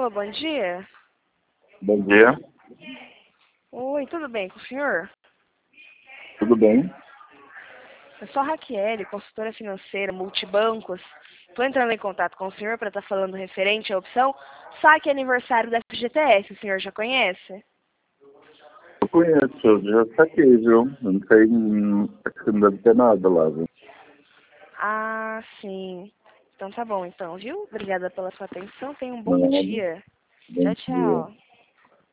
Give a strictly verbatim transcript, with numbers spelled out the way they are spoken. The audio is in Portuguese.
Alô, bom dia. Bom dia, Oi, tudo bem com o senhor? tudo bem? Eu sou a Raquel, consultora financeira, multibancos. Estou entrando em contato com o senhor para estar falando referente à opção saque aniversário da F G T S. O senhor já conhece? Eu conheço, eu já saquei, viu? Eu não sei, hum, acho que não deve ter nada lá, viu? Ah, sim. Então tá bom, então, viu? Obrigada pela sua atenção. Tenha um bom Nada, dia. bom Tchau, dia. tchau.